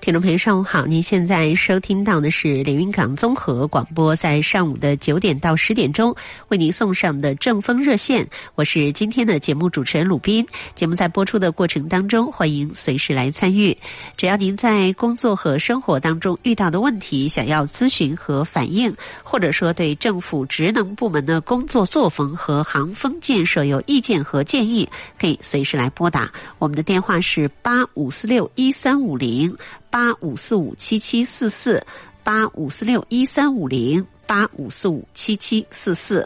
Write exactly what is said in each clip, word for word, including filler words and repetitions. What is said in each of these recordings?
听众朋友上午好，您现在收听到的是连云港综合广播，在上午的九点到十点钟为您送上的正风热线，我是今天的节目主持人鲁斌。节目在播出的过程当中，欢迎随时来参与。只要您在工作和生活当中遇到的问题想要咨询和反映，或者说对政府职能部门的工作作风和行风建设有意见和建议，可以随时来拨打。我们的电话是八五四六一三五零八五四五七七四四八五四六一三五零八五四五七七四四。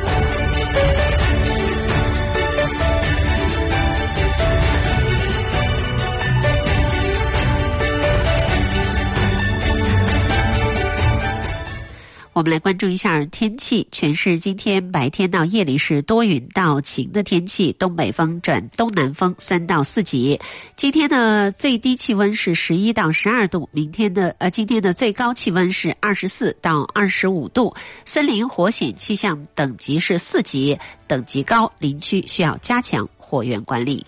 我们来关注一下天气，全市今天白天到夜里是多云到晴的天气，东北风转东南风三到四级。今天的最低气温是十一到十二度，明天的呃今天的最高气温是二十四到二十五度。森林火险气象等级是四级，等级高，林区需要加强火源管理。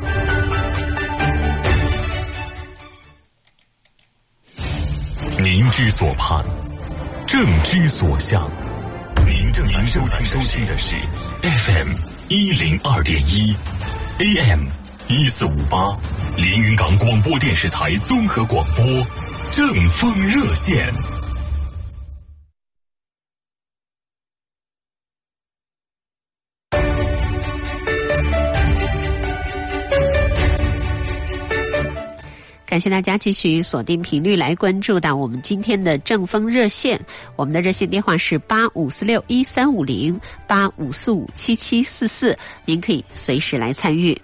民之所盼，政之所向。您正在收听的是 F M 一零二点一 A M 一四五八连云港广播电视台综合广播正风热线。 感谢大家继续锁定频率来关注到我们今天的正风热线，我们的热线电话是八五四六一三五零八五四五七七四四，您可以随时来参与。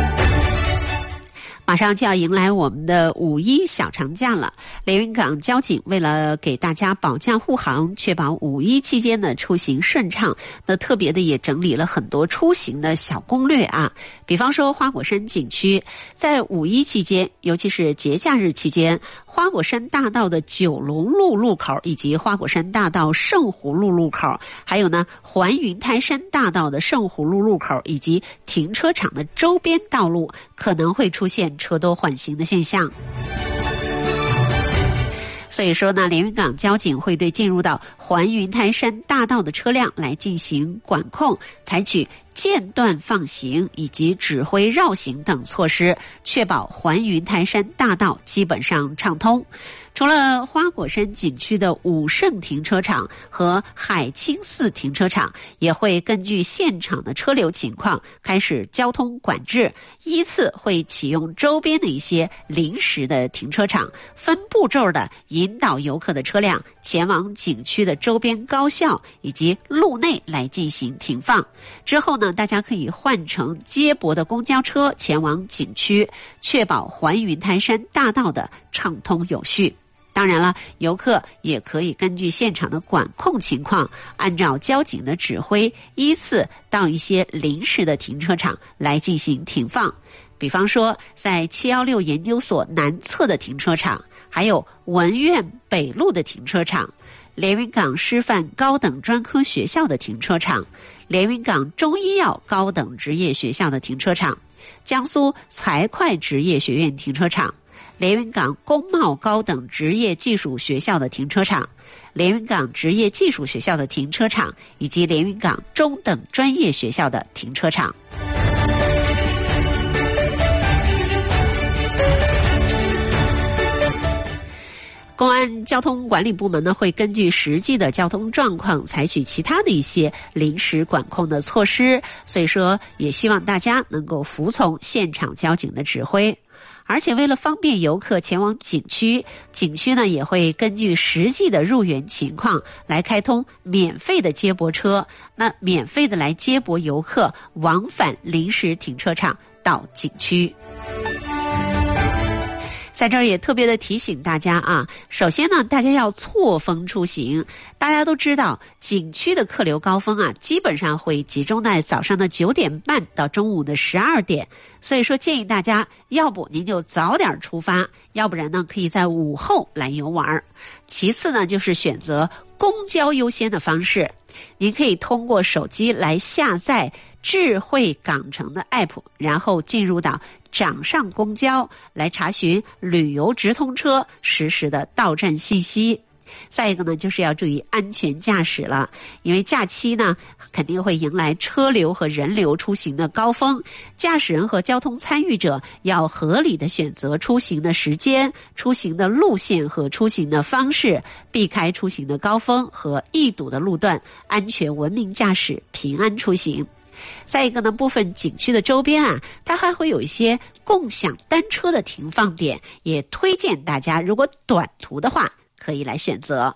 马上就要迎来我们的五一小长假了，连云港交警为了给大家保驾护航，确保五一期间的出行顺畅，那特别的也整理了很多出行的小攻略啊。比方说花果山景区，在五一期间，尤其是节假日期间，花果山大道的九龙路路口以及花果山大道圣湖路路口，还有呢环云台山大道的圣湖路路口以及停车场的周边道路，可能会出现车多缓行的现象。所以说呢，连云港交警会对进入到环云台山大道的车辆来进行管控，采取间断放行以及指挥绕行等措施，确保环云台山大道基本上畅通。除了花果山景区的武胜停车场和海清寺停车场，也会根据现场的车流情况开始交通管制，依次会启用周边的一些临时的停车场，分步骤的引导游客的车辆前往景区的周边高校以及路内来进行停放。之后呢，大家可以换乘接驳的公交车前往景区，确保环云台山大道的畅通有序。当然了，游客也可以根据现场的管控情况，按照交警的指挥，依次到一些临时的停车场来进行停放。比方说，在七一六研究所南侧的停车场，还有文苑北路的停车场，连云港师范高等专科学校的停车场，连云港中医药高等职业学校的停车场，江苏财会职业学院停车场，连云港工贸高等职业技术学校的停车场，连云港职业技术学校的停车场，以及连云港中等专业学校的停车场。公安交通管理部门呢，会根据实际的交通状况，采取其他的一些临时管控的措施。所以说，也希望大家能够服从现场交警的指挥。而且为了方便游客前往景区，景区呢也会根据实际的入园情况来开通免费的接驳车，那免费的来接驳游客往返临时停车场到景区。在这儿也特别的提醒大家啊，首先呢，大家要错峰出行。大家都知道，景区的客流高峰啊，基本上会集中在早上的九点半到中午的十二点。所以说，建议大家，要不您就早点出发，要不然呢，可以在午后来游玩。其次呢，就是选择公交优先的方式。您可以通过手机来下载智慧港城的 app， 然后进入到掌上公交来查询旅游直通车实时的到站信息。再一个呢，就是要注意安全驾驶了，因为假期呢肯定会迎来车流和人流出行的高峰，驾驶人和交通参与者要合理的选择出行的时间、出行的路线和出行的方式，避开出行的高峰和易堵的路段，安全文明驾驶，平安出行。再一个呢，部分景区的周边啊，它还会有一些共享单车的停放点，也推荐大家如果短途的话可以来选择。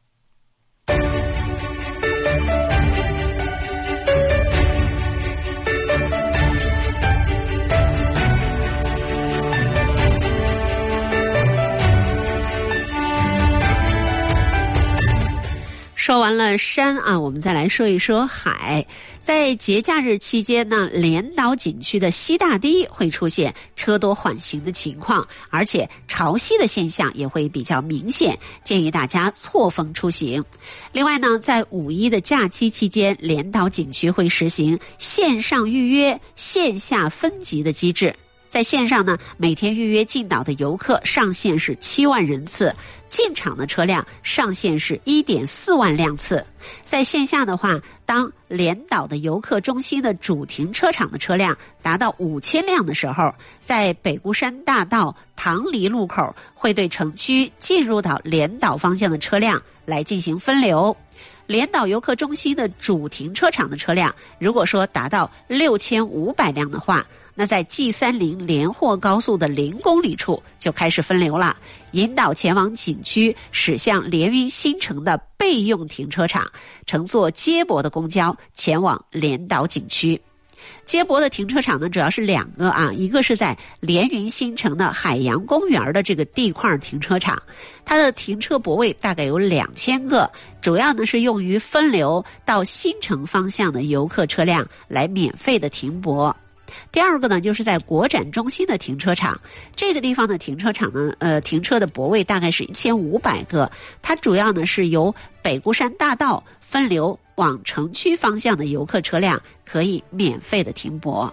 说完了山啊，我们再来说一说海。在节假日期间呢，连岛景区的西大堤会出现车多缓行的情况，而且潮汐的现象也会比较明显，建议大家错峰出行。另外呢，在五一的假期期间，连岛景区会实行线上预约、线下分级的机制。在线上呢，每天预约进岛的游客上限是七万人次，进场的车辆上限是 一点四万辆次。在线下的话，当连岛的游客中心的主停车场的车辆达到五千辆的时候，在北固山大道唐黎路口会对城区进入到连岛方向的车辆来进行分流。连岛游客中心的主停车场的车辆，如果说达到六千五百辆的话，那在 G 三十 连霍高速的零公里处就开始分流了，引导前往景区驶向连云新城的备用停车场，乘坐接驳的公交前往连岛景区。接驳的停车场呢，主要是两个啊，一个是在连云新城的海洋公园的这个地块停车场，它的停车泊位大概有两千个，主要呢是用于分流到新城方向的游客车辆来免费的停泊。第二个呢，就是在国展中心的停车场，这个地方的停车场呢，呃，停车的泊位大概是一千五百个，它主要呢是由北固山大道分流往城区方向的游客车辆可以免费的停泊。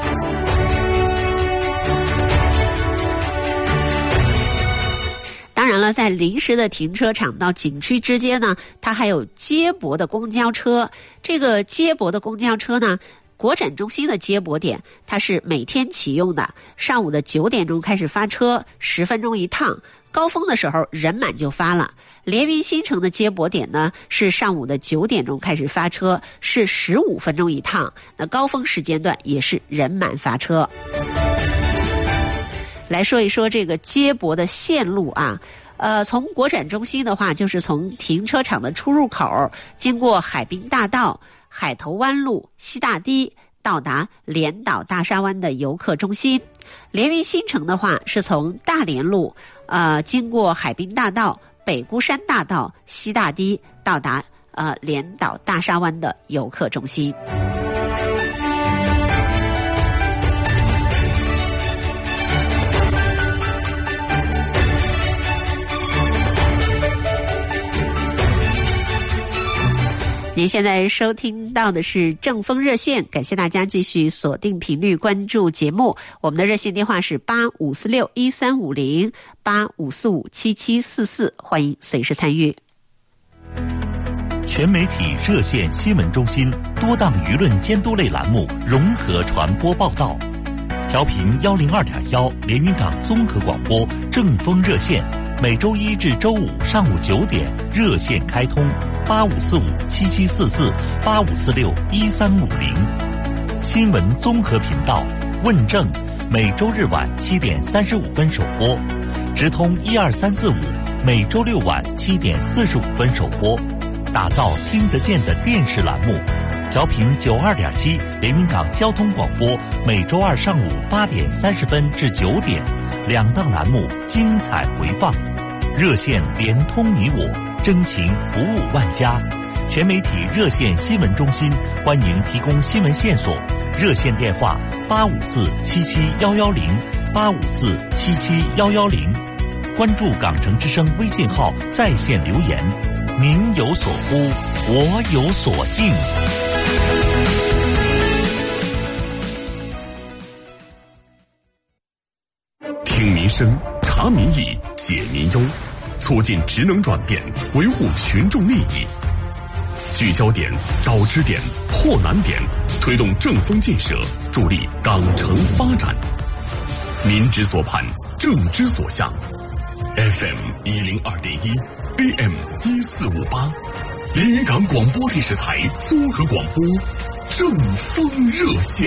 当然了，在临时的停车场到景区之间呢，它还有接驳的公交车，这个接驳的公交车呢，国展中心的接驳点它是每天启用的，上午的九点钟开始发车，十分钟一趟，高峰的时候人满就发了。连云新城的接驳点呢是上午的九点钟开始发车，是十五分钟一趟，那高峰时间段也是人满发车。来说一说这个接驳的线路啊，呃，从国展中心的话，就是从停车场的出入口，经过海滨大道、海头湾路、西大堤，到达连岛大沙湾的游客中心。连云新城的话，是从大连路，呃，经过海滨大道、北固山大道、西大堤，到达呃连岛大沙湾的游客中心。您现在收听到的是正风热线，感谢大家继续锁定频率关注节目。我们的热线电话是八五四六一三五零 八五四五七七四四，欢迎随时参与。 全媒体热线新闻中心多档舆论监督类栏目融合传播报道，调频一零二点一连云港综合广播正风热线，每周一至周五上午九点热线开通八五四五七七四四 八五四六一三五零。新闻综合频道问政每周日晚七点三十五分首播，直通一二三四五每周六晚七点四十五分首播，打造听得见的电视栏目。调频九二点七连云港交通广播每周二上午八点三十分至九点，两档栏目精彩回放。热线连通你我，真情服务万家。全媒体热线新闻中心欢迎提供新闻线索，热线电话八五四七七一一零 八五四七七一一零。关注港城之声微信号在线留言，您有所呼，我有所应。 声，察民意，解民忧，促进职能转变，维护群众利益。聚焦点，找支点，破难点，推动正风建设，助力港城发展。民之所盼，政之所向。F M 一零二点一 ，A M 一四五八，连云港广播电视台综合广播，正风热线。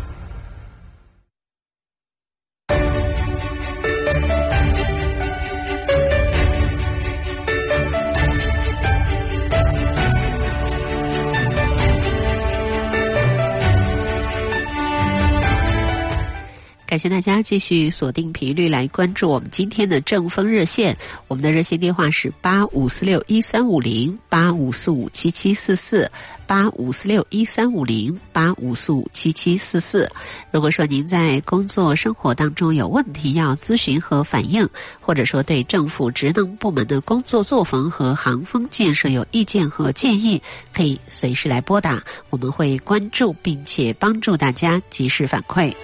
感谢大家继续锁定频率来关注我们今天的正风热线，我们的热线电话是八五四六一三五零八五四五七七四四八五四六一三五零八五四五七七四四。如果说您在工作生活当中有问题要咨询和反映，或者说对政府职能部门的工作作风和航风建设有意见和建议，可以随时来拨打，我们会关注并且帮助大家及时反馈。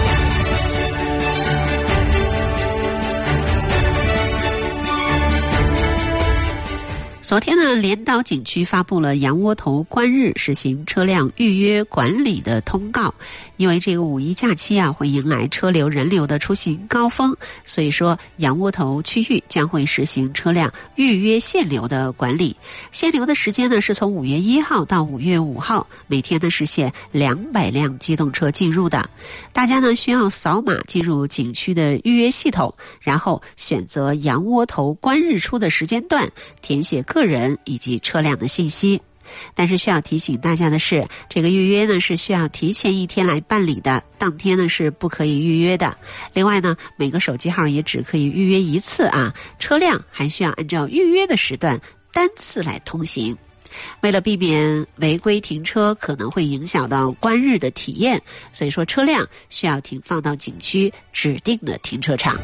昨天呢，连岛景区发布了洋窝头观日实行车辆预约管理的通告。因为这个五一假期啊，会迎来车流人流的出行高峰，所以说洋窝头区域将会实行车辆预约限流的管理。限流的时间呢，是从五月一号到五月五号，每天呢是限两百辆机动车进入的。大家呢需要扫码进入景区的预约系统，然后选择洋窝头观日出的时间段，填写个人以及车辆的信息。但是需要提醒大家的是，这个预约呢是需要提前一天来办理的，当天呢是不可以预约的。另外呢，每个手机号也只可以预约一次啊，车辆还需要按照预约的时段单次来通行。为了避免违规停车可能会影响到观日的体验，所以说车辆需要停放到景区指定的停车场。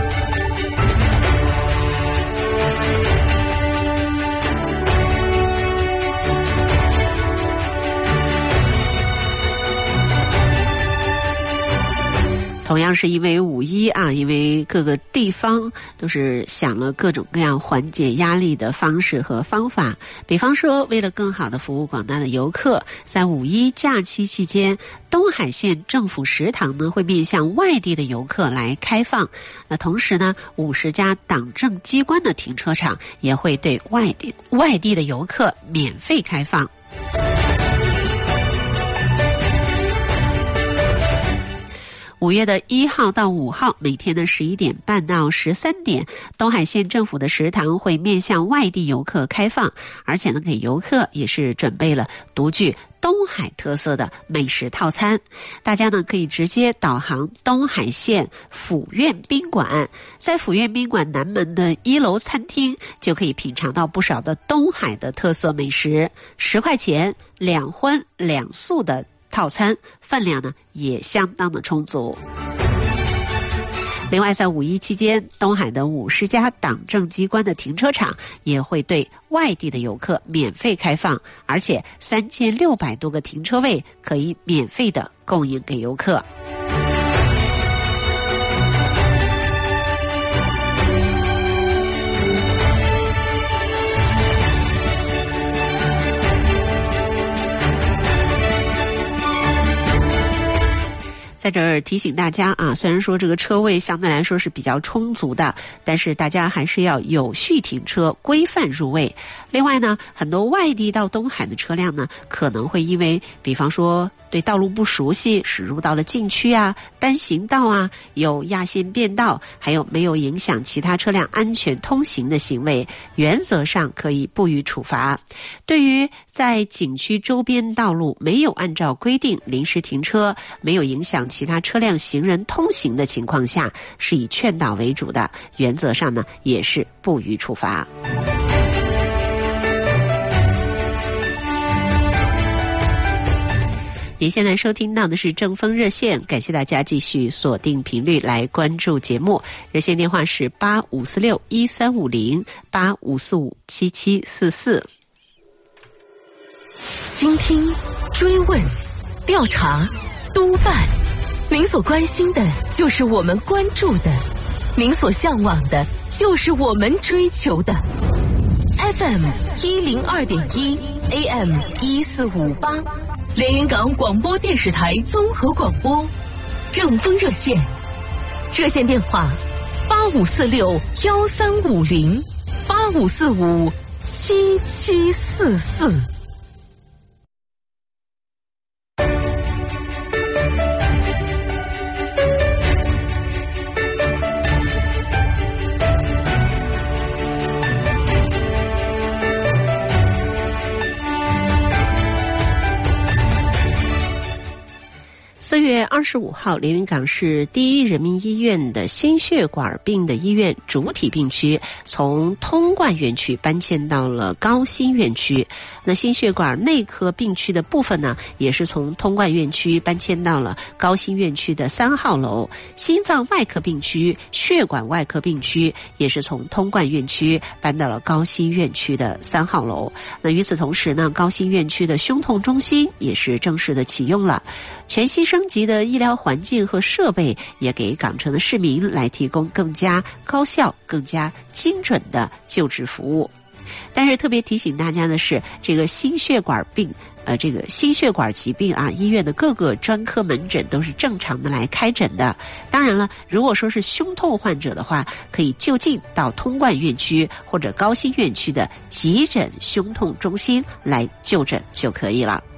同样是因为五一啊，因为各个地方都是想了各种各样缓解压力的方式和方法。比方说，为了更好的服务广大的游客，在五一假期期间，东海县政府食堂呢会面向外地的游客来开放。那同时呢，五十家党政机关的停车场也会对外地外地的游客免费开放。五月的一号到五号，每天的十一点半到十三点，东海县政府的食堂会面向外地游客开放，而且呢，给游客也是准备了独具东海特色的美食套餐。大家呢可以直接导航东海县府院宾馆，在府院宾馆南门的一楼餐厅就可以品尝到不少的东海的特色美食，十块钱两荤两素的套餐，分量呢也相当的充足。另外，在五一期间，东海的五十家党政机关的停车场也会对外地的游客免费开放，而且三千六百多个停车位可以免费的供应给游客。在这儿提醒大家啊，虽然说这个车位相对来说是比较充足的，但是大家还是要有序停车，规范入位。另外呢，很多外地到东海的车辆呢，可能会因为比方说对道路不熟悉，驶入到了禁区啊、单行道啊，有压线变道，还有没有影响其他车辆安全通行的行为，原则上可以不予处罚。对于在景区周边道路没有按照规定临时停车，没有影响其他车辆行人通行的情况下，是以劝导为主的，原则上呢也是不予处罚。您现在收听到的是正风热线，感谢大家继续锁定频率来关注节目。热线电话是八五四六一三五零八五四五七七四四。 倾听、追问、调查、督办，您所关心的就是我们关注的。 您所向往的，就是我们追求的。F M 一零二点一 A M 一四五八，连云港广播电视台综合广播，正风热线，热线电话八五四六幺三五零八五四五七七四四。 四月二十五号，连云港市第一人民医院的心血管病的医院主体病区从通贯院区搬迁到了高新院区。那心血管内科病区的部分呢，也是从通贯院区搬迁到了高新院区的三号楼。心脏外科病区、血管外科病区也是从通贯院区搬到了高新院区的三号楼。那与此同时呢，高新院区的胸痛中心也是正式的启用了。全新升级的医疗环境和设备，也给港城的市民来提供更加高效、更加精准的救治服务。但是特别提醒大家的是，这个心血管病，呃，这个心血管疾病啊，医院的各个专科门诊都是正常的来开诊的。当然了，如果说是胸痛患者的话，可以就近到通贯院区或者高新院区的急诊胸痛中心来就诊就可以了。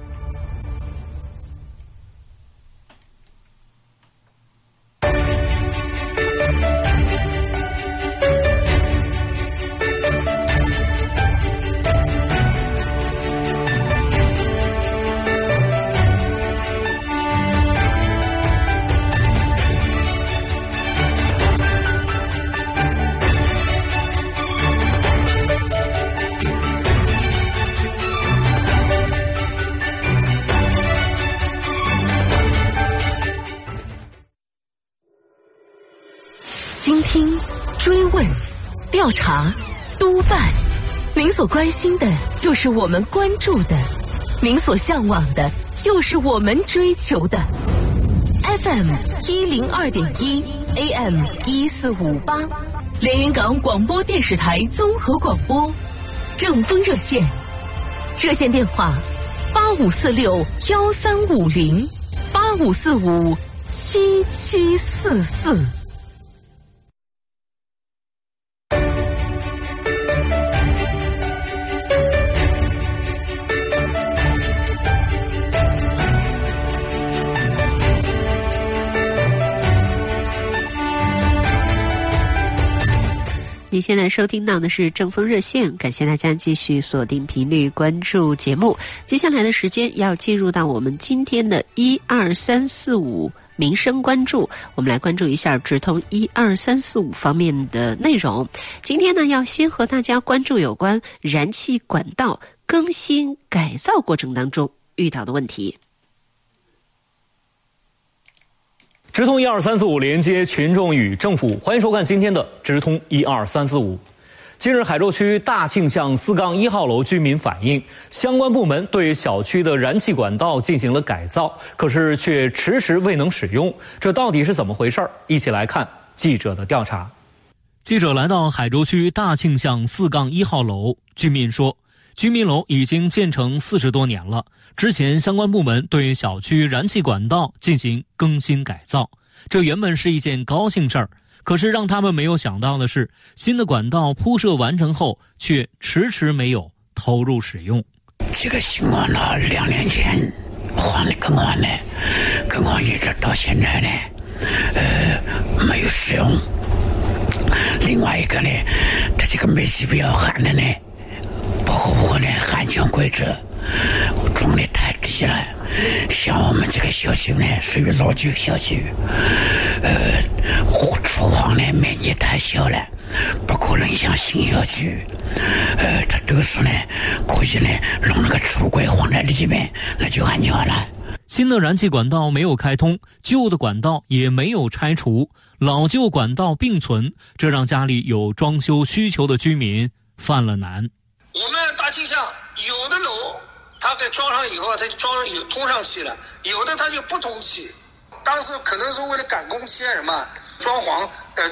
倾听、追问、调查、督办，您所关心的就是我们关注的，您所向往的就是我们追求的。F M 一零二点一 A M 一四五八，连云港广播电视台综合广播，正风热线，热线电话八五四六幺三五零八五四五七七四四。 你现在收听到的是正风热线，感谢大家继续锁定频率关注节目。接下来的时间要进入到我们今天的一二三四五民生关注，我们来关注一下直通一二三四五方面的内容。今天呢，要先和大家关注有关燃气管道更新改造过程当中遇到的问题。 直通一二三四五，连接群众与政府，欢迎收看今天的直通一二三四五。近日，海州区大庆巷四杠一号楼居民反映，相关部门对小区的燃气管道进行了改造，可是却迟迟未能使用，这到底是怎么回事？一起来看记者的调查。记者来到海州区大庆巷四杠一号楼，居民说，居民楼已经建成四十多年了，之前相关部门对小区燃气管道进行更新改造，这原本是一件高兴事儿，可是让他们没有想到的是，新的管道铺设完成后却迟迟没有投入使用。 这个新管道两年前换了更换的，更换一直到现在呢，呃，没有使用。另外一个呢，它这个煤气表含的呢，不符合呢安全规则，装的太低了。像我们这个小区呢，属于老旧小区，呃，厨房呢面积太小了，不可能像新小区。呃，它这个时呢，可以呢弄那个橱柜放在里面，那就安全了。 新的燃气管道没有开通，旧的管道也没有拆除，老旧管道并存，这让家里有装修需求的居民犯了难。 我们大庆巷有的楼它给装上以后，它就装有通上气了，有的它就不通气。当时可能是为了赶工期啊什么，装潢呃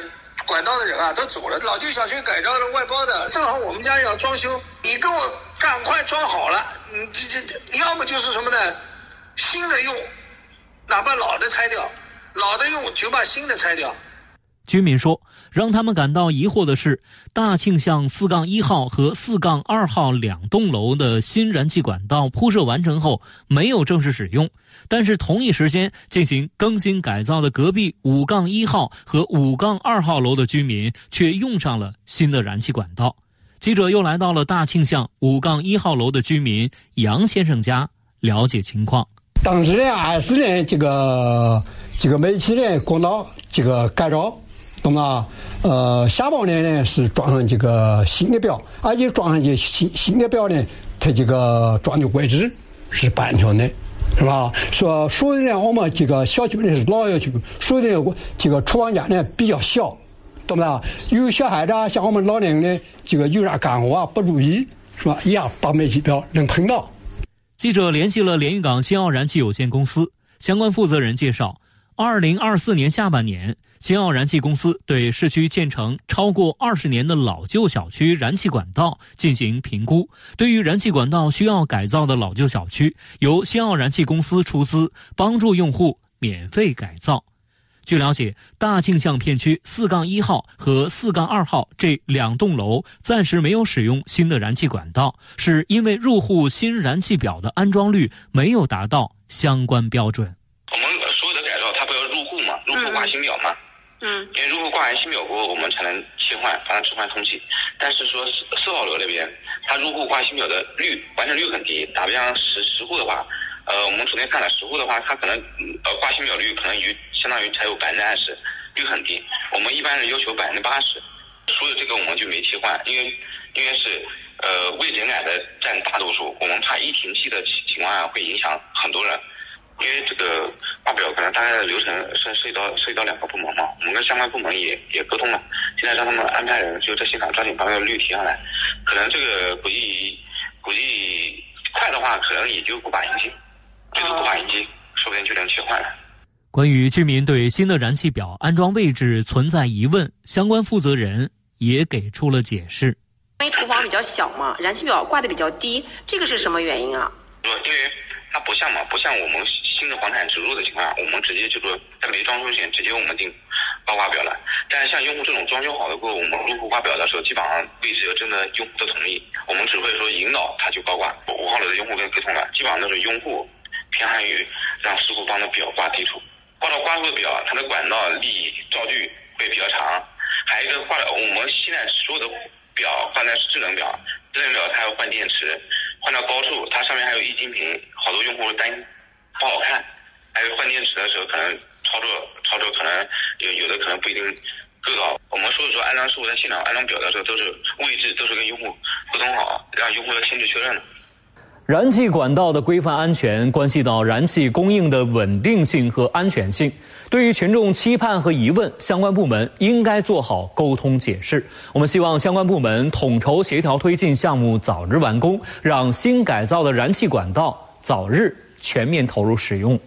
管道的人啊都走了，老旧小区改造的外包的，正好我们家要装修，你给我赶快装好了，你这这这，要么就是什么呢？新的用，哪怕老的拆掉，老的用就把新的拆掉。 居民说，让他们感到疑惑的是，大庆巷四杠一号和四杠二号两栋楼的新燃气管道铺设完成后没有正式使用，但是同一时间进行更新改造的隔壁五杠一号和五杠二号楼的居民却用上了新的燃气管道。记者又来到了大庆巷五杠一号楼的居民杨先生家了解情况。 当时呢，还是呢这个这个煤气呢管道这个改造。懂吗？呃，下半年呢是装上这个新的表，而且装上这新新的表呢，它这个装的位置是不安全的，是吧？说所以呢，我们这个小区呢是老小区，所以呢这个厨房间呢比较小，懂不懂？有小孩子啊，像我们老年人呢，这个有啥干活啊不注意，是吧？一样把煤气表能碰到。 记者联系了连云港新奥燃气有限公司相关负责人介绍，二零二四年下半年。新奥燃气公司对市区建成超过二十年的老旧小区燃气管道进行评估，对于燃气管道需要改造的老旧小区，由新奥燃气公司出资帮助用户免费改造。据了解，大庆巷片区四杠一号和四杠二号这两栋楼暂时没有使用新的燃气管道，是因为入户新燃气表的安装率没有达到相关标准。 我们所有的改造它不要入户嘛，入户挂新表嘛。嗯，因为入户挂完新表过后，我们才能切换，把它置换通气。但是说四四号楼那边，它入户挂新表的率完成率很低。打比方十十户的话，呃，我们昨天看了十户的话，它可能呃挂新表率可能于相当于才有百分之二十，率很低。我们一般人要求百分之八十，所以这个我们就没切换，因为因为是呃未整改的占大多数，我们怕一停气的情况下会影响很多人。因为这个挂表可能大概的流程是涉及到涉及到两个部门嘛，我们跟相关部门也也沟通了，现在让他们安排人就在现场抓紧把这个率提上来，可能这个估计估计快的话，可能也就五把银机，最多五把银机，说不定就能切换了。 关于居民对新的燃气表安装位置存在疑问，相关负责人也给出了解释。 因为厨房比较小嘛，燃气表挂的比较低，这个是什么原因啊？ 因为它不像嘛，不像我们新的房产植入的情况下，我们直接就说在没装修前直接我们定报挂表了。但是像用户这种装修好的过后，我们入户挂表的时候，基本上位置要征得用户的同意，我们只会说引导他就报挂。五号楼的用户跟沟通了，基本上都是用户偏向于让师傅帮他表挂地图，挂到挂入的表，它的管道力照距会比较长。还有一个挂的，我们现在所有的表换的是智能表，智能表它要换电池。换到高处，它上面还有液晶屏，好多用户担心不好看。还有换电池的时候，可能操作操作可能有有的可能不一定够高。我们所以说安装师傅在现场安装表的时候，都是位置都是跟用户沟通好，让用户要亲自确认的。 燃气管道的规范安全关系到燃气供应的稳定性和安全性。对于群众期盼和疑问，相关部门应该做好沟通解释。我们希望相关部门统筹协调推进项目早日完工，让新改造的燃气管道早日全面投入使用。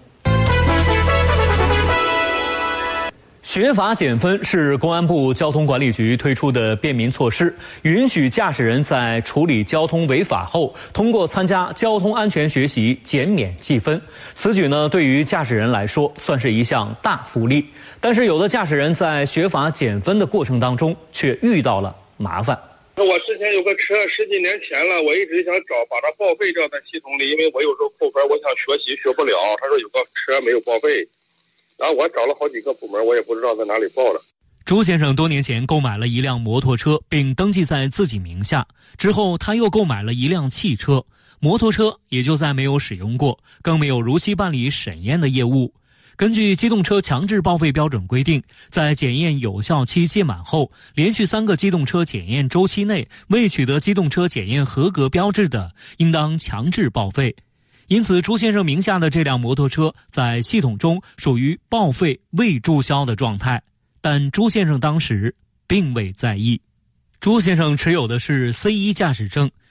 学法减分是公安部交通管理局推出的便民措施，允许驾驶人在处理交通违法后，通过参加交通安全学习减免记分。此举呢，对于驾驶人来说算是一项大福利。但是有的驾驶人在学法减分的过程当中，却遇到了麻烦。 我之前有个车，十几年前了，我一直想找把它报废掉在系统里，因为我有时候扣分，我想学习学不了。他说有个车没有报废。然后我找了好几个部门，我也不知道在哪里报了。 朱先生多年前购买了一辆摩托车，并登记在自己名下。之后他又购买了一辆汽车，摩托车也就再没有使用过，更没有如期办理审验的业务。根据机动车强制报废标准规定，在检验有效期届满后，连续三个机动车检验周期内未取得机动车检验合格标志的，应当强制报废。因此朱先生名下的这辆摩托车在系统中属于报废未注销的状态，但朱先生当时并未在意。朱先生持有的是 C 一 驾驶证，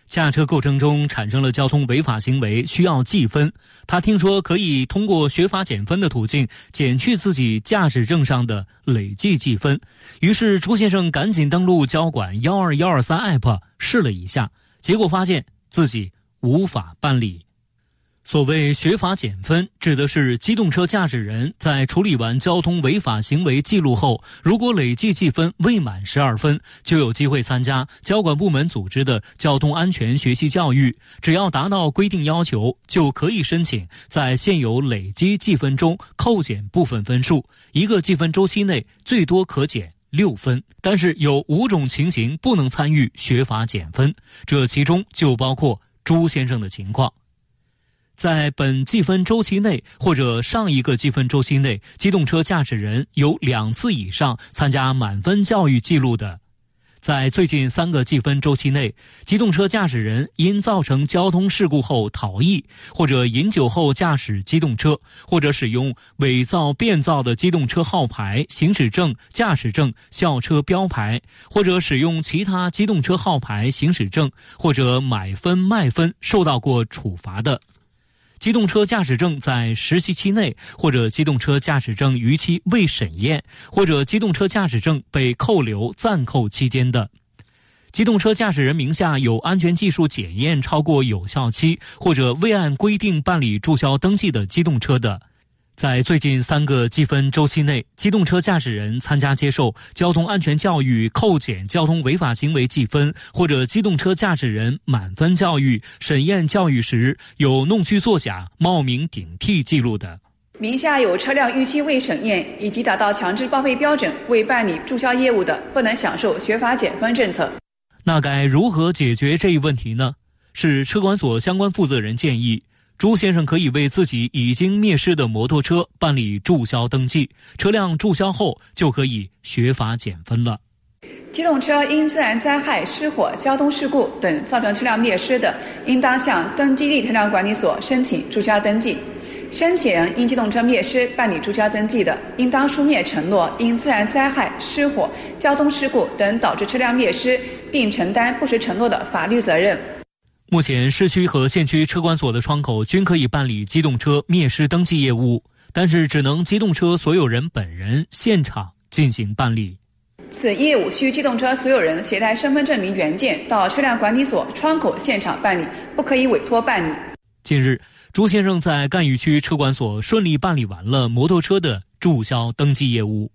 驾车过程中产生了交通违法行为，需要记分。他听说可以通过学法减分的途径减去自己驾驶证上的累计记分，于是朱先生赶紧登录交管一二一二三 A P P 试了一下，结果发现自己无法办理。所谓学法减分，指的是机动车驾驶人在处理完交通违法行为记录后，如果累计记分未满十二分，就有机会参加交管部门组织的交通安全学习教育。只要达到规定要求，就可以申请在现有累积记分中扣减部分分数，一个记分周期内最多可减六分。但是有五种情形不能参与学法减分，这其中就包括朱先生的情况。在本记分周期内或者上一个记分周期内，机动车驾驶人有两次以上参加满分教育记录的，在最近三个记分周期内，机动车驾驶人因造成交通事故后逃逸，或者饮酒后驾驶机动车，或者使用伪造变造的机动车号牌、行驶证、驾驶证、校车标牌，或者使用其他机动车号牌、行驶证，或者买分卖分受到过处罚的，机动车驾驶证在实习期内，或者机动车驾驶证逾期未审验，或者机动车驾驶证被扣留暂扣期间的，机动车驾驶人名下有安全技术检验超过有效期，或者未按规定办理注销登记的机动车的，在最近三个记分周期内，机动车驾驶人参加接受交通安全教育扣减交通违法行为记分，或者机动车驾驶人满分教育审验教育时有弄虚作假、冒名顶替记录的， 名下有车辆逾期未审验以及达到强制报废标准未办理注销业务的，不能享受学法减分政策。 那该如何解决这一问题呢？是车管所相关负责人建议，朱先生可以为自己已经灭失的摩托车办理注销登记，车辆注销后就可以学法减分了。 机动车因自然灾害、失火、交通事故等造成车辆灭失的，应当向登记地车辆管理所申请注销登记。申请人因机动车灭失办理注销登记的，应当书面承诺因自然灾害、失火、交通事故等导致车辆灭失，并承担不实承诺的法律责任。 目前市区和县区车管所的窗口均可以办理机动车灭失登记业务，但是只能机动车所有人本人现场进行办理。 此业务需机动车所有人携带身份证明原件到车辆管理所窗口现场办理，不可以委托办理。 近日，朱先生在赣榆区车管所顺利办理完了摩托车的注销登记业务。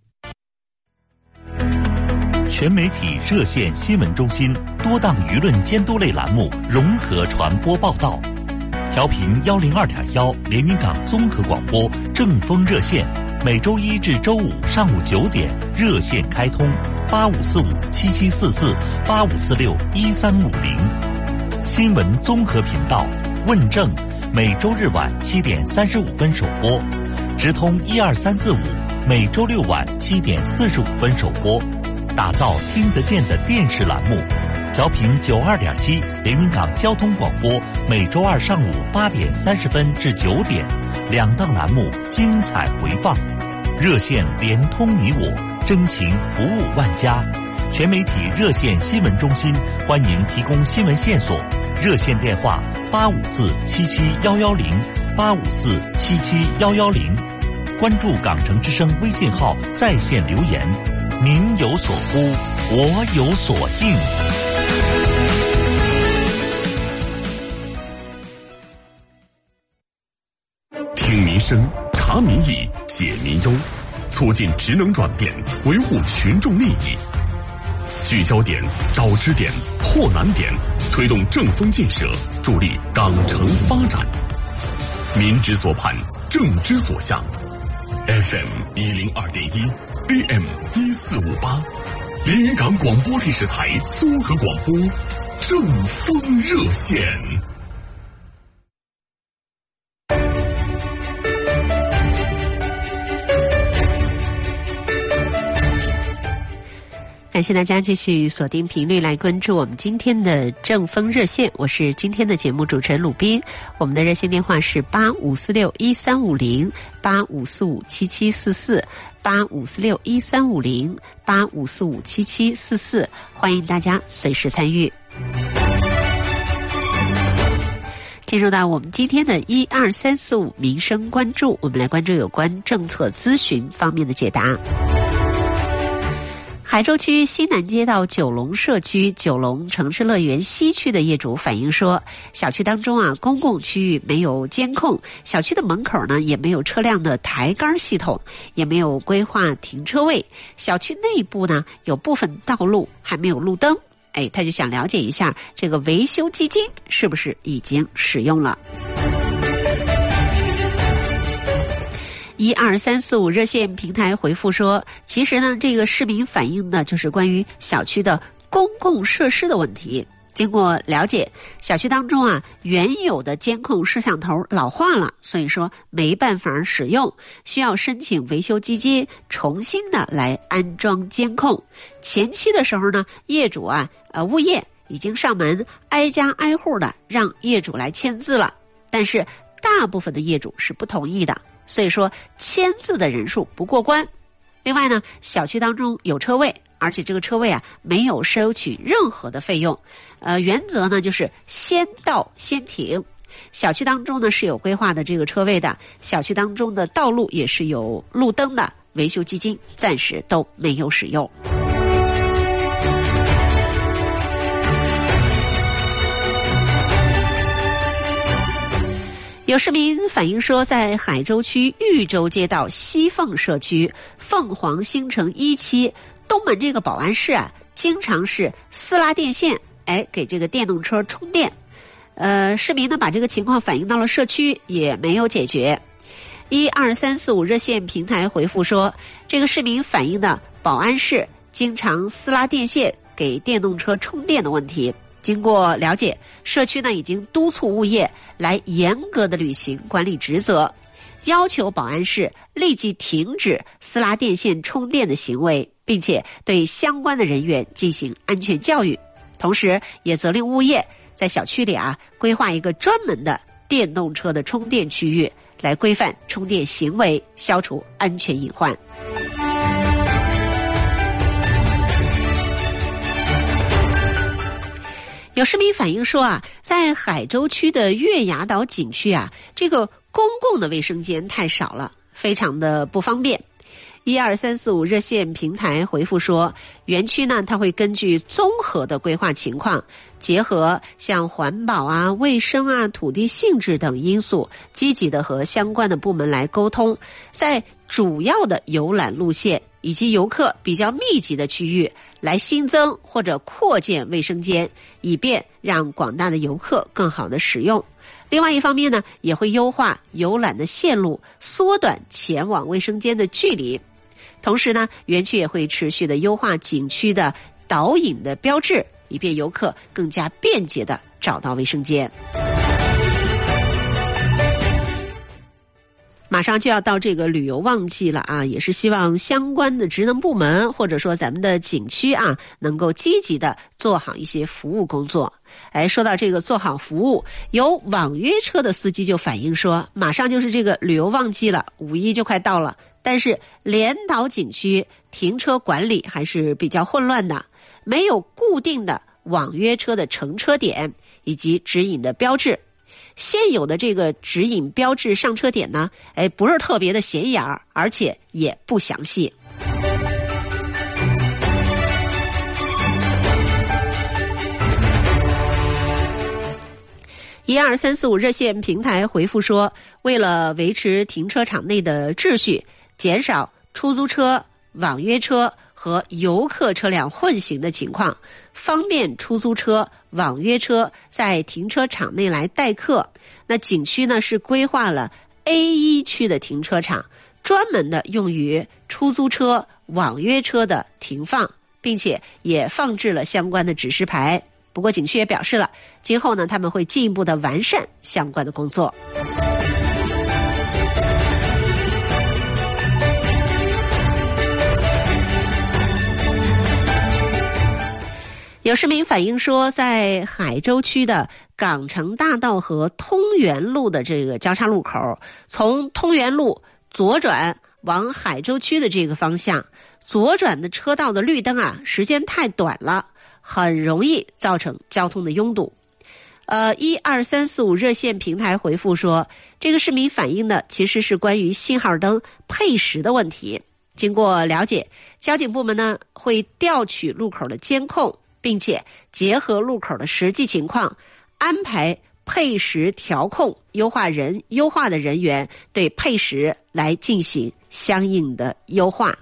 全媒体热线新闻中心多档舆论监督类栏目融合传播报道，调频幺零二点幺连云港综合广播正风热线，每周一至周五上午九点热线开通八五四五七七四四八五四六一三五零。新闻综合频道问政每周日晚七点三十五分首播，直通一二三四五每周六晚七点四十五分首播。打造听得见的电视栏目，调频九二点七连云港交通广播，每周二上午八点三十分至九点，两档栏目精彩回放。热线连通你我，真情服务万家。全媒体热线新闻中心欢迎提供新闻线索，热线电话八五四七七幺幺零八五四七七幺幺零。关注港城之声微信号在线留言。民有所呼，我有所敬。 听民生，查民意，解民忧，促进职能转变，维护群众利益。聚焦点，找支点，破难点，推动正风建设，助力港城发展。民之所盼，政之所向。F M 一零二点一。A M 一四五八，连云港广播电视台综合广播正风热线。 感谢大家继续锁定频率来关注我们今天的正风热线，我是今天的节目主持人鲁斌。我们的热线电话是八五四六一三五零八五四五七七四四八五四六一三五零八五四五七七四四，欢迎大家随时参与。 进入到我们今天的一二三四五民生关注，我们来关注有关政策咨询方面的解答。海州区西南街道九龙社区九龙城市乐园西区的业主反映说，小区当中啊，公共区域没有监控，小区的门口呢也没有车辆的抬杆系统，也没有规划停车位，小区内部呢有部分道路还没有路灯。哎，他就想了解一下这个维修基金是不是已经使用了。一二三四五热线平台回复说，其实呢，这个市民反映的就是关于小区的公共设施的问题。经过了解，小区当中啊，原有的监控摄像头老化了，所以说没办法使用，需要申请维修基金，重新的来安装监控。前期的时候呢，业主啊，呃，物业已经上门挨家挨户的让业主来签字了，但是大部分的业主是不同意的，所以说签字的人数不过关。另外呢，小区当中有车位，而且这个车位啊没有收取任何的费用，呃，原则呢就是先到先停。小区当中呢是有规划的这个车位的，小区当中的道路也是有路灯的，维修基金暂时都没有使用。有市民反映说，在海州区豫州街道西凤社区凤凰新城一期东门这个保安室啊，经常是私拉电线，哎，给这个电动车充电。呃，市民呢把这个情况反映到了社区，也没有解决。一二三四五热线平台回复说，这个市民反映的保安室经常私拉电线给电动车充电的问题。经过了解，社区呢已经督促物业来严格的履行管理职责，要求保安室立即停止私拉电线充电的行为，并且对相关的人员进行安全教育。同时也责令物业在小区里啊规划一个专门的电动车的充电区域，来规范充电行为，消除安全隐患。有市民反映说啊，在海州区的月牙岛景区啊，这个公共的卫生间太少了，非常的不方便。一二三四五热线平台回复说，园区呢，它会根据综合的规划情况，结合像环保啊、卫生啊、土地性质等因素，积极的和相关的部门来沟通，在主要的游览路线以及游客比较密集的区域来新增或者扩建卫生间，以便让广大的游客更好的使用。另外一方面呢，也会优化游览的线路，缩短前往卫生间的距离。同时呢，园区也会持续的优化景区的导引的标志，以便游客更加便捷的找到卫生间。马上就要到这个旅游旺季了啊，也是希望相关的职能部门或者说咱们的景区啊，能够积极的做好一些服务工作。哎，说到这个做好服务，有网约车的司机就反映说，马上就是这个旅游旺季了，五一就快到了，但是连岛景区停车管理还是比较混乱的，没有固定的网约车的乘车点以及指引的标志。现有的这个指引标志上车点呢，哎，不是特别的显眼儿，而且也不详细。一二三四五热线平台回复说，为了维持停车场内的秩序，减少出租车、网约车和游客车辆混行的情况，方便出租车、网约车在停车场内来代客，那景区呢是规划了 A 一 区的停车场，专门的用于出租车、网约车的停放，并且也放置了相关的指示牌。不过景区也表示了，今后呢他们会进一步的完善相关的工作。有市民反映说，在海州区的港城大道和通源路的这个交叉路口，从通源路左转往海州区的这个方向，左转的车道的绿灯啊，时间太短了，很容易造成交通的拥堵。 呃，一二三四五热线平台回复说，这个市民反映的其实是关于信号灯配时的问题。经过了解，交警部门呢会调取路口的监控，并且结合路口的实际情况，安排配时调控优化人优化的人员对配时来进行相应的优化。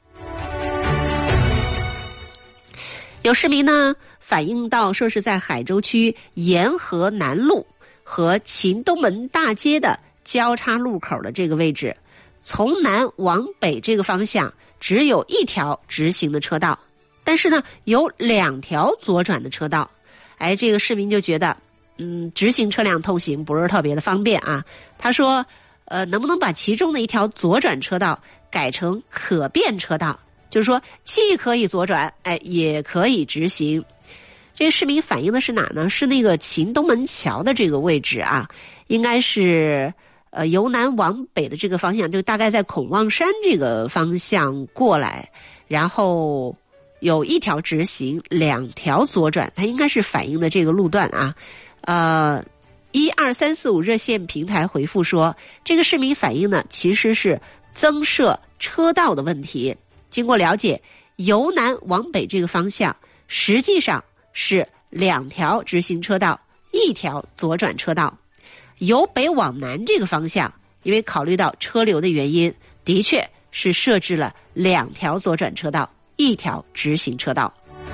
有市民呢反映到说是在海州区沿河南路和秦东门大街的交叉路口的这个位置，从南往北这个方向只有一条直行的车道，但是呢有两条左转的车道。哎，这个市民就觉得嗯，直行车辆通行不是特别的方便啊。他说呃，能不能把其中的一条左转车道改成可变车道，就是说既可以左转，哎，也可以直行。这个市民反映的是哪呢？是那个秦东门桥的这个位置啊，应该是呃由南往北的这个方向，就大概在孔望山这个方向过来，然后有一条直行，两条左转，它应该是反映的这个路段啊。呃，一二三四五热线平台回复说，这个市民反映呢其实是增设车道的问题。经过了解，由南往北这个方向实际上是两条直行车道，一条左转车道。由北往南这个方向，因为考虑到车流的原因，的确是设置了两条左转车道，一条直行车道。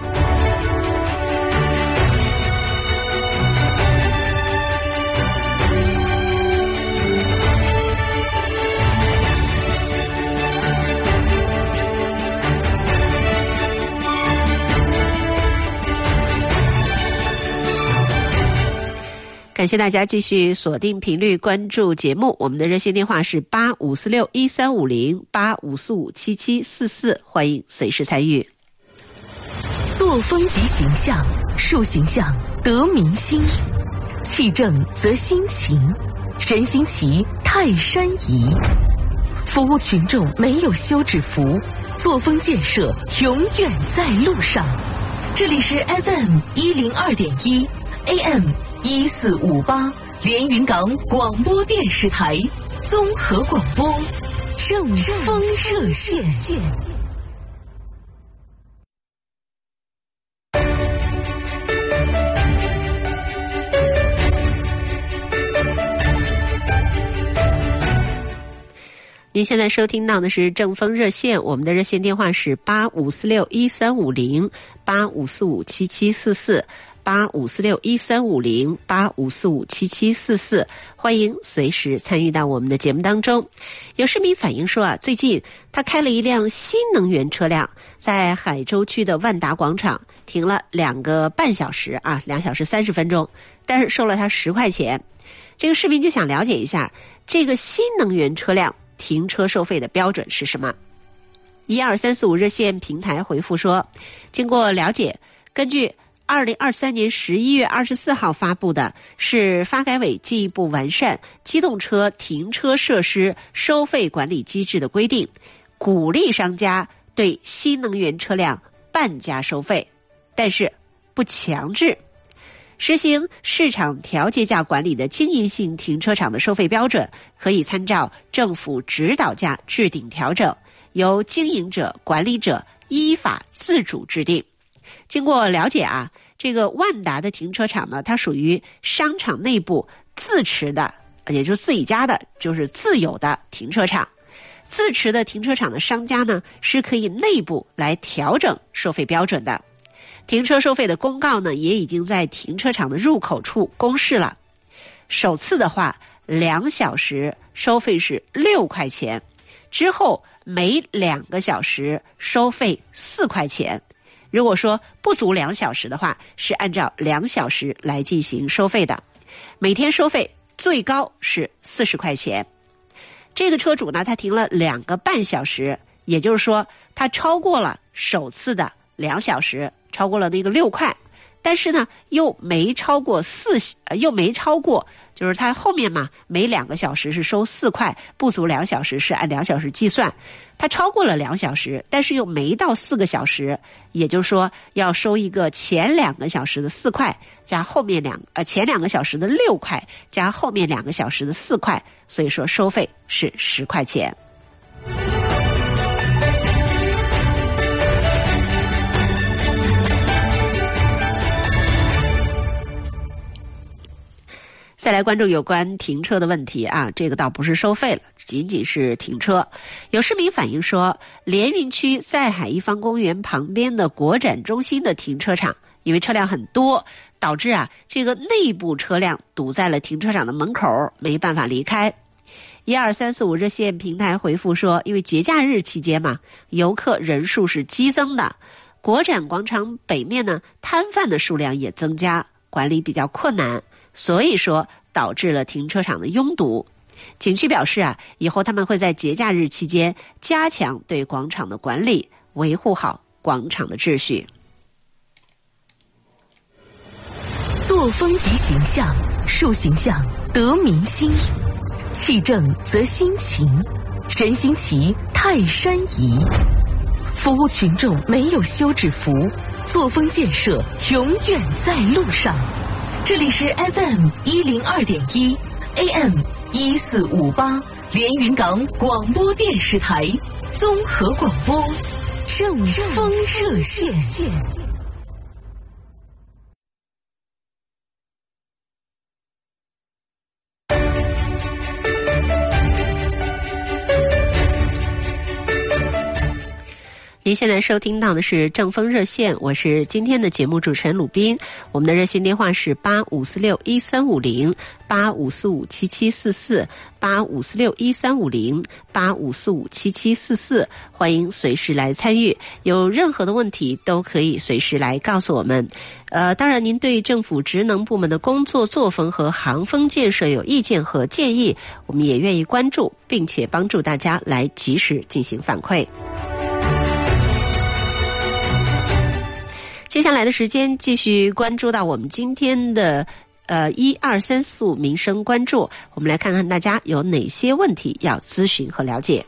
感谢大家继续锁定频率关注节目，我们的热线电话是八五四六一三五零八五四五七七四四，欢迎随时参与。 作风及形象，树形象得民心，气正则心情，人心齐泰山移。服务群众没有休止符，作风建设永远在路上。这里是 F M 一零二点一 A M一四五八连云港广播电视台综合广播正风热线。 您现在收听到的是正风热线，我们的热线电话是八五四六一三五零八五四五七七四四。八五四六一三五零八五四五七七四四，欢迎随时参与到我们的节目当中。有市民反映说啊，最近他开了一辆新能源车辆，在海州区的万达广场停了两个半小时啊，两小时三十分钟，但是收了他十块钱。这个市民就想了解一下，这个新能源车辆停车收费的标准是什么？一二三四五热线平台回复说，经过了解，根据二零二三年十一月二十四号发布的是发改委进一步完善机动车停车设施收费管理机制的规定，鼓励商家对新能源车辆半价收费，但是不强制。实行市场调节价管理的经营性停车场的收费标准，可以参照政府指导价制定调整，由经营者、管理者依法自主制定。经过了解啊，这个万达的停车场呢，它属于商场内部自持的，也就是自己家的，就是自有的停车场。自持的停车场的商家呢，是可以内部来调整收费标准的。停车收费的公告呢，也已经在停车场的入口处公示了。首次的话，两小时收费是六块钱，之后每两个小时收费四块钱。如果说不足两小时的话，是按照两小时来进行收费的，每天收费最高是四十块钱。这个车主呢，他停了两个半小时，也就是说他超过了首次的两小时，超过了那个六块，但是呢又没超过四，呃又没超过，就是他后面嘛，每两个小时是收四块，不足两小时是按两小时计算。 它超过了两小时，但是又没到四个小时，也就是说要收一个前两个小时的四块加后面两呃前两个小时的六块加后面两个小时的四块，所以说收费是十块钱。再来关注有关停车的问题啊，这个倒不是收费了，仅仅是停车。有市民反映说，连云区赛海一方公园旁边的国展中心的停车场，因为车辆很多，导致啊这个内部车辆堵在了停车场的门口，没办法离开。一二三四五热线平台回复说，因为节假日期间嘛，游客人数是激增的，国展广场北面呢摊贩的数量也增加，管理比较困难。所以说导致了停车场的拥堵。景区表示啊，以后他们会在节假日期间加强对广场的管理，维护好广场的秩序。 作风及形象，树形象得民心，气正则心情，人心齐泰山移。服务群众没有休止符，作风建设永远在路上。这里是 F M 一零二点一 A M 一四五八连云港广播电视台综合广播正风热线。 您现在收听到的是正风热线，我是今天的节目主持人鲁斌。我们的热线电话是八五四六一三五零八五四五七七四四八五四六一三五零八五四五七七四四，欢迎随时来参与，有任何的问题都可以随时来告诉我们。呃，当然您对政府职能部门的工作作风和航风建设有意见和建议，我们也愿意关注，并且帮助大家来及时进行反馈。接下来的时间继续关注到我们今天的呃一二三四五民生关注，我们来看看大家有哪些问题要咨询和了解。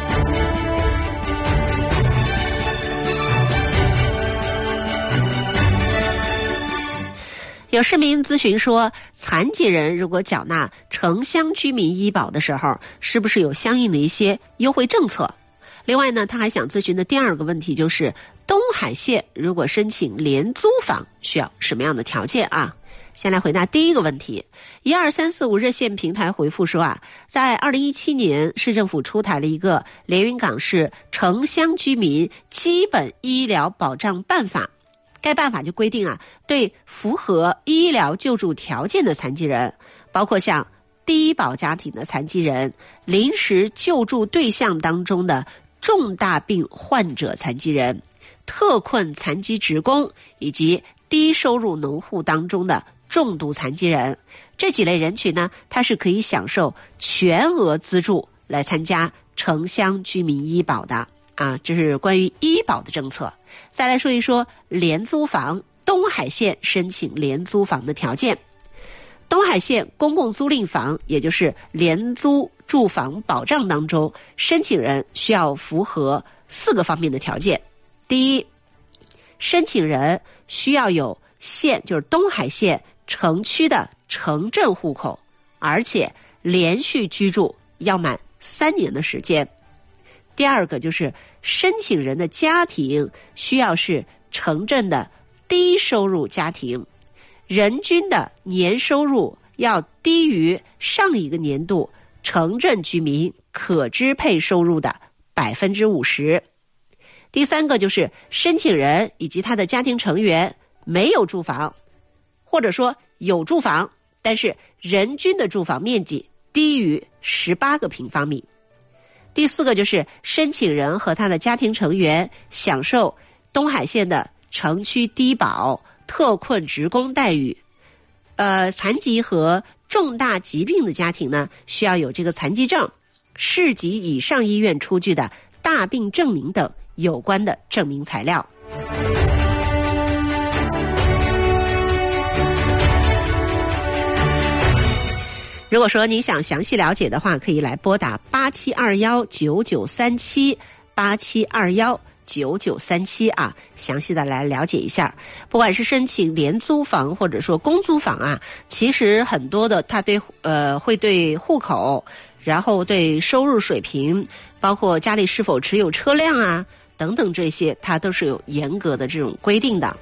有市民咨询说，残疾人如果缴纳城乡居民医保的时候，是不是有相应的一些优惠政策？另外呢，他还想咨询的第二个问题就是，东海县如果申请廉租房需要什么样的条件啊？先来回答第一个问题。一二三四五热线平台回复说啊，在二零一七年市政府出台了一个连云港市城乡居民基本医疗保障办法，该办法就规定啊，对符合医疗救助条件的残疾人，包括像低保家庭的残疾人、临时救助对象当中的重大病患者残疾人、特困残疾职工以及低收入农户当中的重度残疾人，这几类人群呢，他是可以享受全额资助来参加城乡居民医保的啊，这是关于医保的政策。再来说一说廉租房，东海县申请廉租房的条件。东海县公共租赁房，也就是廉租住房保障当中，申请人需要符合四个方面的条件。第一，申请人需要有县，就是东海县城区的城镇户口，而且连续居住要满三年的时间。第二个就是申请人的家庭需要是城镇的低收入家庭，人均的年收入要低于上一个年度城镇居民可支配收入的百分之五十。第三个就是申请人以及他的家庭成员没有住房，或者说有住房，但是人均的住房面积低于十八个平方米。第四个就是申请人和他的家庭成员享受东海县的城区低保、特困职工待遇。呃，残疾和重大疾病的家庭呢，需要有这个残疾证、市级以上医院出具的大病证明等有关的证明材料。如果说您想详细了解的话，可以来拨打八七二幺九九三七八七二幺九九三七啊，详细的来了解一下。不管是申请廉租房或者说公租房啊，其实很多的它对呃会对户口，然后对收入水平，包括家里是否持有车辆啊等等这些，它都是有严格的这种规定的。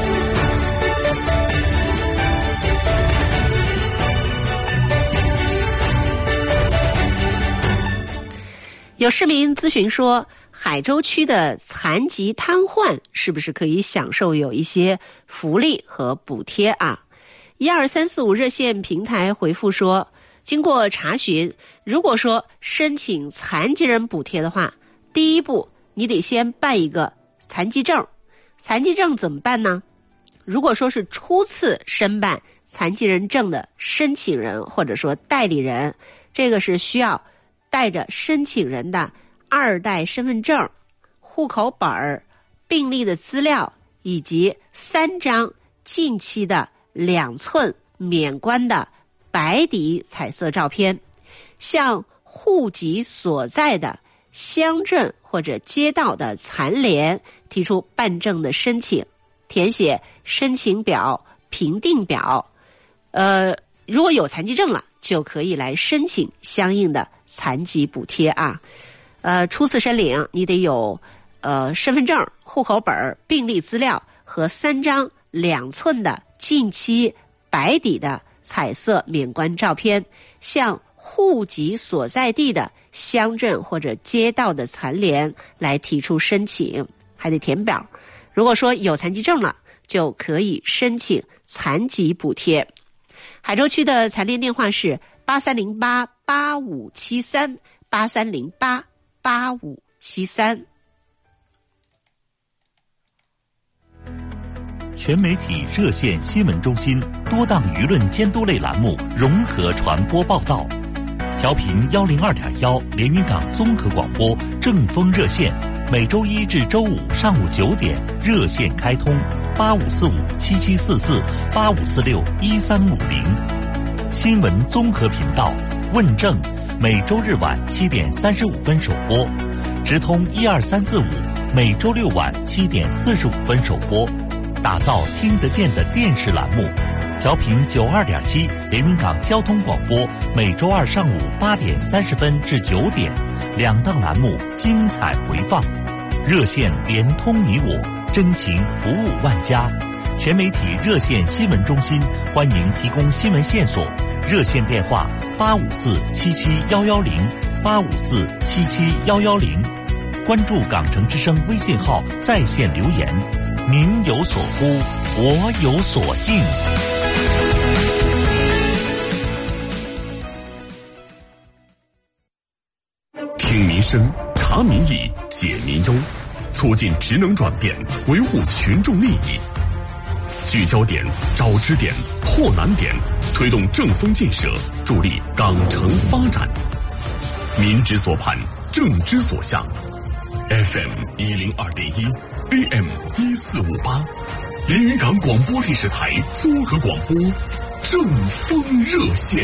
有市民咨询说，海州区的残疾瘫痪是不是可以享受有一些福利和补贴啊？一二三四五热线平台回复说，经过查询，如果说申请残疾人补贴的话，第一步你得先办一个残疾证。残疾证怎么办呢？如果说是初次申办残疾人证的申请人或者说代理人，这个是需要带着申请人的二代身份证、户口本、病历的资料以及三张近期的两寸免冠的白底彩色照片，向户籍所在的乡镇或者街道的残联提出办证的申请，填写申请表、评定表。呃，如果有残疾证了，就可以来申请相应的残疾补贴啊。呃，初次申领你得有呃身份证、户口本、病历资料和三张两寸的近期白底的彩色免冠照片，向户籍所在地的乡镇或者街道的残联来提出申请，还得填表。如果说有残疾证了，就可以申请残疾补贴。海州区的残联电话是八三零八八五七三八三零八八五七三。 全媒体热线新闻中心多档舆论监督类栏目融合传播报道，调频幺零二点幺连云港综合广播正风热线，每周一至周五上午九点热线开通八五四五七七四四八五四六一三五零。新闻综合频道问政每周日晚七点三十五分首播，直通一二三四五每周六晚七点四十五分首播。打造听得见的电视栏目，调频九二点七连云港交通广播，每周二上午八点三十分至九点，两档栏目精彩回放。热线连通你我，真情服务万家。全媒体热线新闻中心欢迎提供新闻线索，热线电话八五四七七幺幺零八五四七七幺幺零。关注港城之声微信号在线留言。民有所呼，我有所应。 听民生，查民意，解民忧，促进职能转变，维护群众利益。聚焦点，找支点，破难点，推动正风建设，助力港城发展。民之所盼，政之所向。F M 一零二点一。A M 一四五八，连云港广播电视台综合广播正风热线。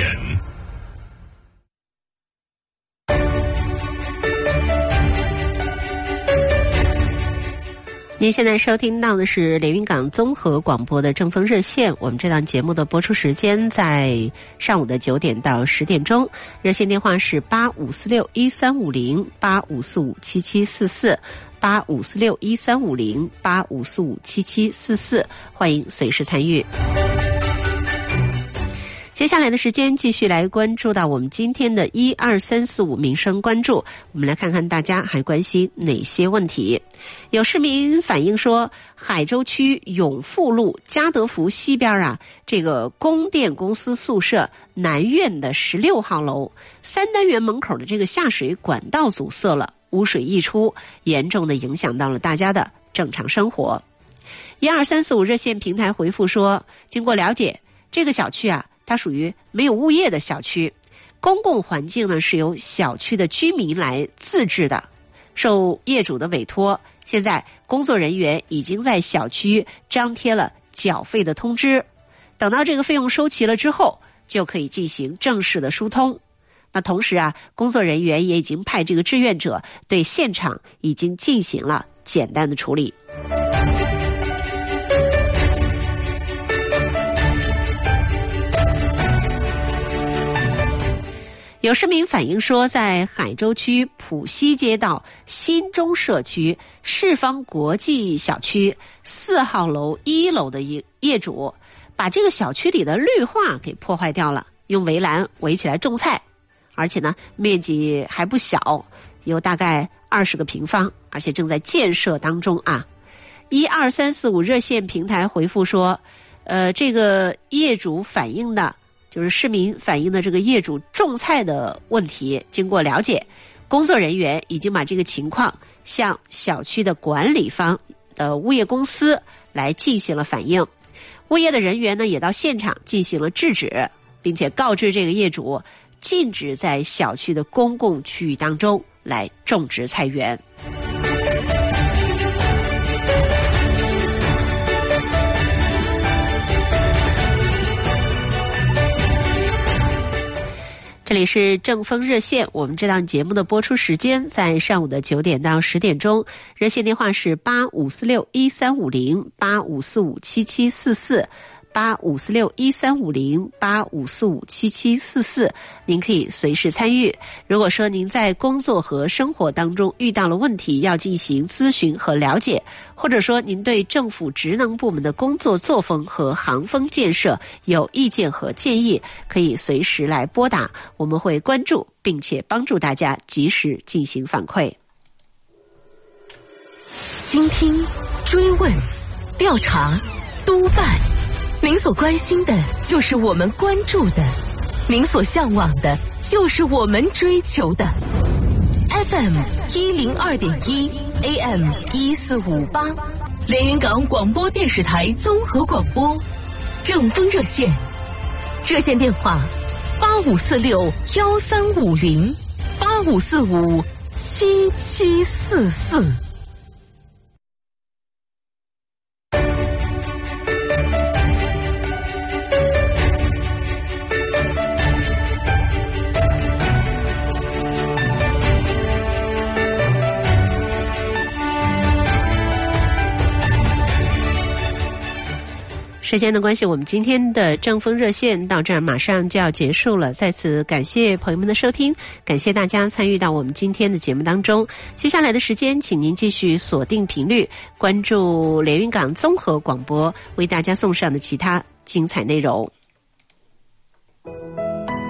您现在收听到的是连云港综合广播的正风热线，我们这档节目的播出时间在上午的九点到十点钟，热线电话是八五四六一三五零八五四五七七四四。八五四六一三五零八五四五七七四四，欢迎随时参与。接下来的时间继续来关注到我们今天的一二三四五民生关注，我们来看看大家还关心哪些问题。有市民反映说，海州区永富路家德福西边啊，这个供电公司宿舍南院的十六号楼三单元门口的这个下水管道阻塞了，污水溢出，严重的影响到了大家的正常生活。一二三四五热线平台回复说，经过了解，这个小区啊，它属于没有物业的小区，公共环境呢是由小区的居民来自治的，受业主的委托，现在工作人员已经在小区张贴了缴费的通知，等到这个费用收齐了之后，就可以进行正式的疏通。 那同时啊，工作人员也已经派这个志愿者对现场已经进行了简单的处理。有市民反映说，在海州区浦西街道新中社区世方国际小区四号楼一楼的业业主，把这个小区里的绿化给破坏掉了，用围栏围起来种菜，而且呢面积还不小，有大概二十个平方，而且正在建设当中啊。一二三四五热线平台回复说，呃，这个业主反映的。就是市民反映的这个业主种菜的问题，经过了解，工作人员已经把这个情况向小区的管理方的物业公司来进行了反映。物业的人员呢也到现场进行了制止，并且告知这个业主禁止在小区的公共区域当中来种植菜园。这里是正风热线，我们这档节目的播出时间在上午的九点到十点钟，热线电话是八五四六一三五零八五四五七七四四。八五四六一三五零八五四五七七四四，您可以随时参与。如果说您在工作和生活当中遇到了问题，要进行咨询和了解，或者说您对政府职能部门的工作作风和行风建设有意见和建议，可以随时来拨打，我们会关注并且帮助大家及时进行反馈。 倾听、追问、调查、督办，您所关心的就是我们关注的，您所向往的就是我们追求的。F M 一零二点一 A M 一四五八，连云港广播电视台综合广播，正风热线，热线电话八五四六幺三五零八五四五七七四四。 时间的关系，我们今天的正风热线到这儿马上就要结束了。再次感谢朋友们的收听，感谢大家参与到我们今天的节目当中。接下来的时间，请您继续锁定频率，关注连云港综合广播为大家送上的其他精彩内容。